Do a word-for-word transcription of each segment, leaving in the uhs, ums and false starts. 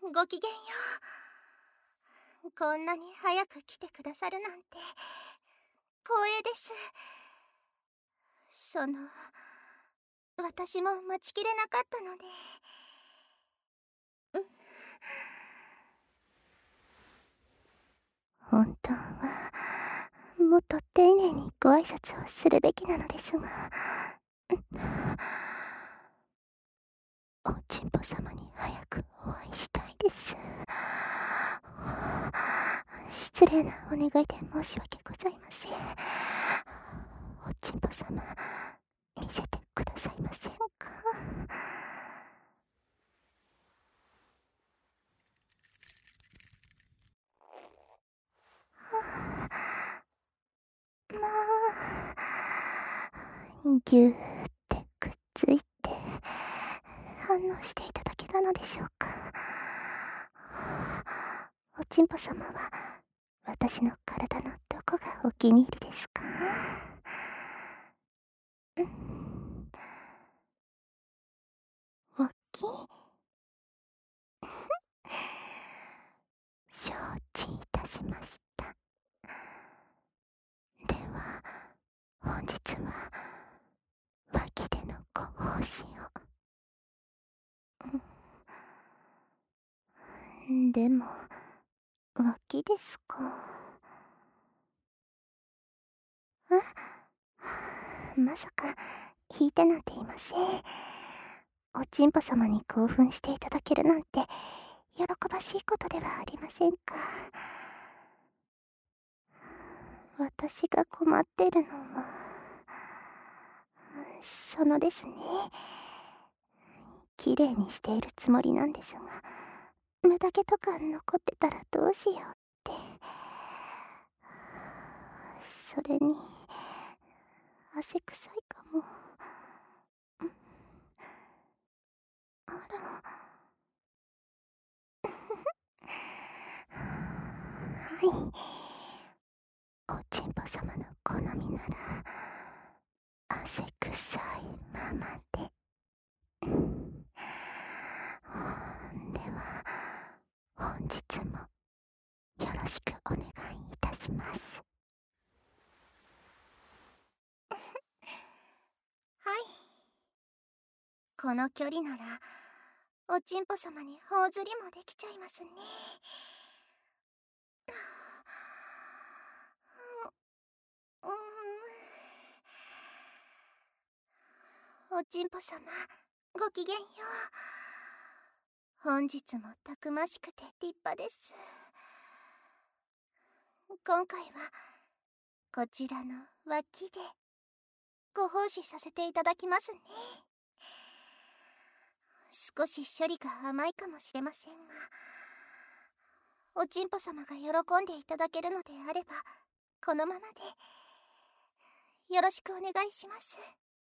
ごきげんよう。こんなに早く来てくださるなんて光栄です。その私も待ちきれなかったので。本当はもっと丁寧にご挨拶をするべきなのですが、おちんぽ様に早くお会いしたいです。失礼なお願いで申し訳ございません。おちんぽ様、見せてくださいませんか？まあ、ぎゅーってくっついて反応していただけたのでしょうか。おちんぽ様は私の体のどこがお気に入りですか？うん、脇？承知いたしました。では本日は脇でのご奉仕を。でも脇ですか？あ、まさか引いてなんていません。おちんぽ様に興奮していただけるなんて喜ばしいことではありませんか。私が困ってるのはそのですね、綺麗にしているつもりなんですが、無駄毛とか残ってたらどうしようって。それに汗臭いかも。あらはい、おちんぽ様の好みなら汗臭いままで。では本日もよろしくお願いいたします。はい、この距離ならおちんぽ様に頬ずりもできちゃいますね。おちんぽ様、ごきげんよう。本日もたくましくて立派です。今回はこちらの脇でご奉仕させていただきますね。少し処理が甘いかもしれませんが、おちんぽ様が喜んでいただけるのであればこのままでよろしくお願いします。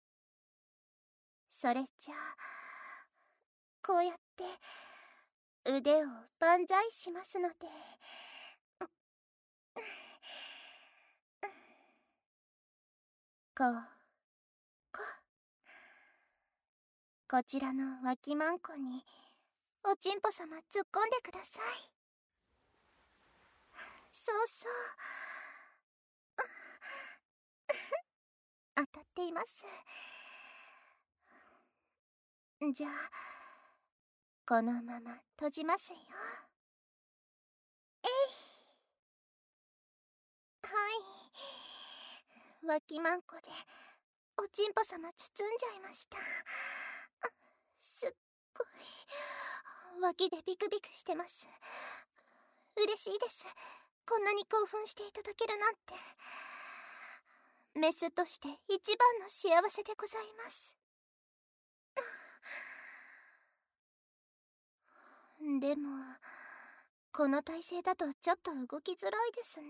それじゃあこうやって腕を万歳しますので。こうここちらの脇まんこにおちんぽ様突っ込んでください。そうそう、当たっています。じゃあこのまま閉じますよ。えい。はい、脇まんこでおちんぽ様包んじゃいました。すっごい脇でビクビクしてます。嬉しいです、こんなに興奮していただけるなんて。メスとして一番の幸せでございます。でもこの体勢だとちょっと動きづらいですね。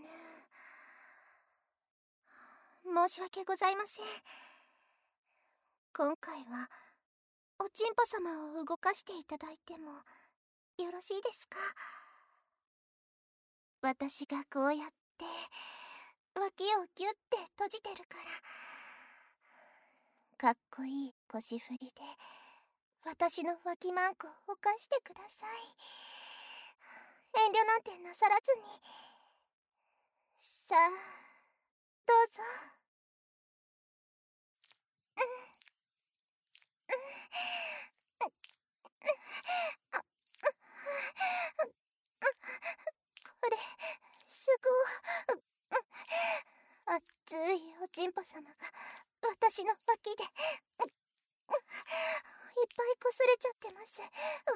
申し訳ございません。今回はおちんぽ様を動かしていただいてもよろしいですか？私がこうやって脇をギュッて閉じてるから、かっこいい腰振りで私の脇まんこを動かしてください。 遠慮なんてなさらずに。さあ、どうぞ。これ、すごい。熱いおちんぽ様が私の脇でいっぱいこすれちゃってます。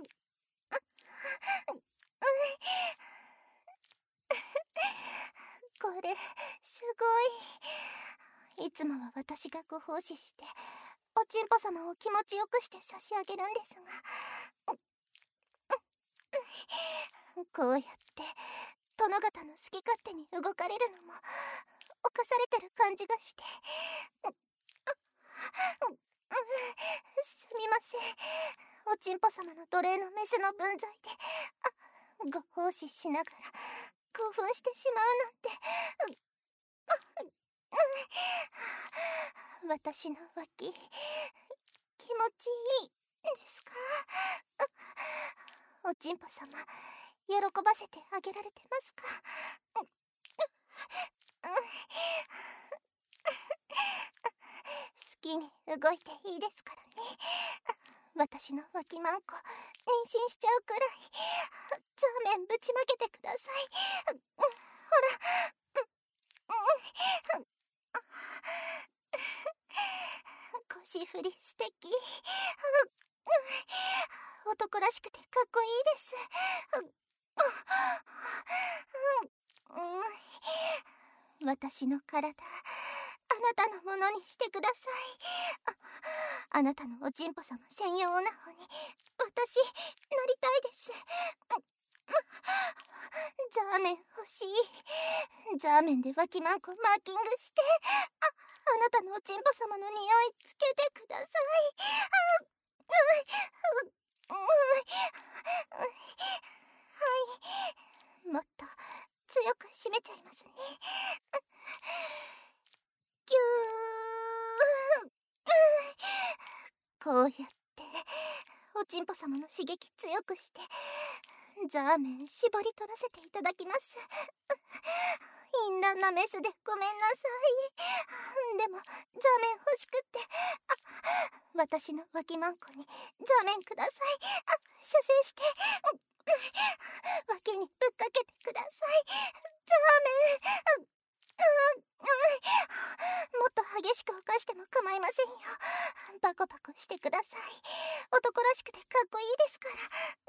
これすごい。いつもは私がご奉仕しておちんぽ様を気持ちよくして差し上げるんですが、こうやって殿方の好き勝手に動かれるのも犯されてる感じがして、すみません。おちんぽ様の奴隷のメスの分際でご奉仕しながら興奮してしまうなんて。私の脇気持ちいいですか？おちんぽ様、喜ばせてあげられてますか？好きに動いていいですからね。私の脇マンコ妊娠しちゃうくらいザーメンぶちまけてください。ほら、腰振り素敵。男らしくてかっこいいです。私の体、あなたのものにしてください。あ、あなたのおちんぽ様専用オナホに私なりたいです。ザーメン欲しい。ザーメンで脇マンコマーキングして、あ、あなたのおちんぽ様の匂いつけてください。はい、もっと強く締めちゃいますね。ぎゅー。こうやっておちんぽ様の刺激強くしてザーメン絞り取らせていただきます。淫乱なメスでごめんなさい。でもザーメン欲しくって。あ、私の脇マンコにザーメンください。あ、射精して脇にぶっかけてください。ザーメン。もっと激しく犯しても構いませんよ。パコパコしてください。男らしくてかっこいいですから。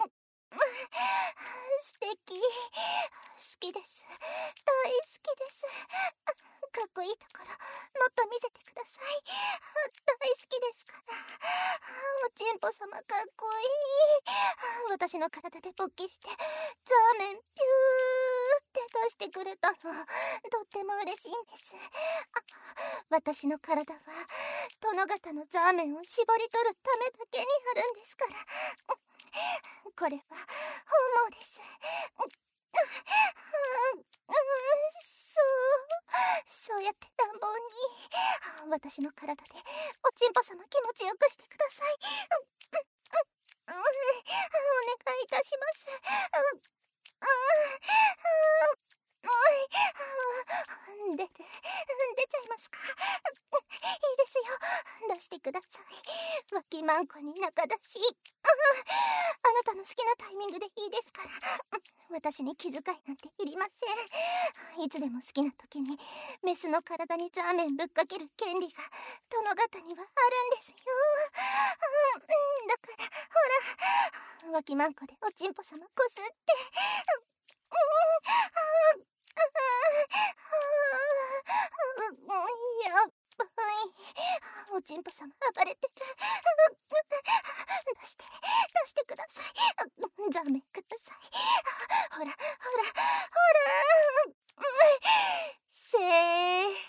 素敵。好きです。大好きです。かっこいいところもっと見せてください。大好きですから。おちんぽ様かっこいい。私の体で勃起してザーメンピューって出してくれたのとっても嬉しいんです。あ、私の体は殿方のザーメンを絞り取るためだけにあるんですから。これは本望です。そうそうやって乱暴に私の体でおちんぽ様気持ちよくしてください。お願いいたします。出る出ちゃいますか？いいですよ、出してください。脇マンコに仲出し。あなたの好きなタイミングでいいですから。私に気遣いなんていりません。いつでも好きな時にメスの体にザーメンぶっかける権利が殿方にはあるんですよ。だからほら、脇マンコでおちんぽ様こすって。やっばい。おちんぽ様暴れてる。出して出してください。ザーメンください。ほらほらほら。せーの。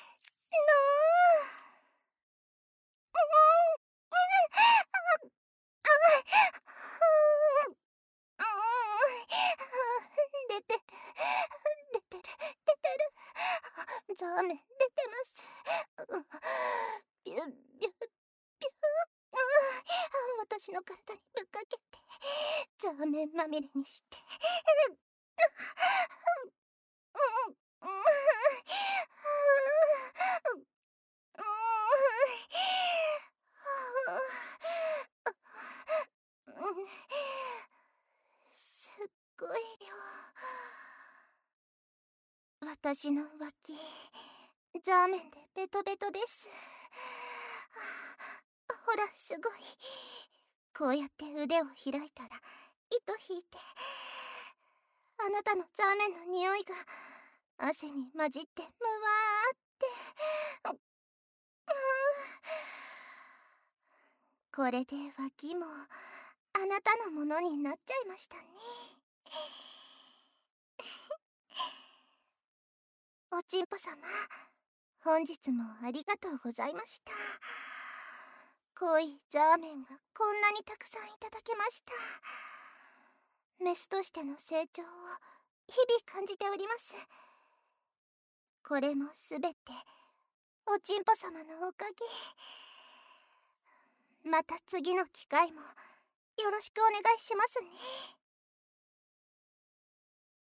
出てる出てる出てる。ザーメン出てます。ビュッビュッビュッ。私の体にぶっかけてザーメンまみれにしてすっごい量。私の脇ザーメンでベトベトです。ほら、すごい。こうやって腕を開いたら糸引いて、あなたのザーメンの匂いが汗に混じってむわーって。これで脇もあなたのものになっちゃいましたね。おちんぽ様、本日もありがとうございました。濃いザーメンがこんなにたくさんいただけました。メスとしての成長を日々感じております。これもすべておちんぽ様のおかげ。また次の機会もよろしくお願いしますね。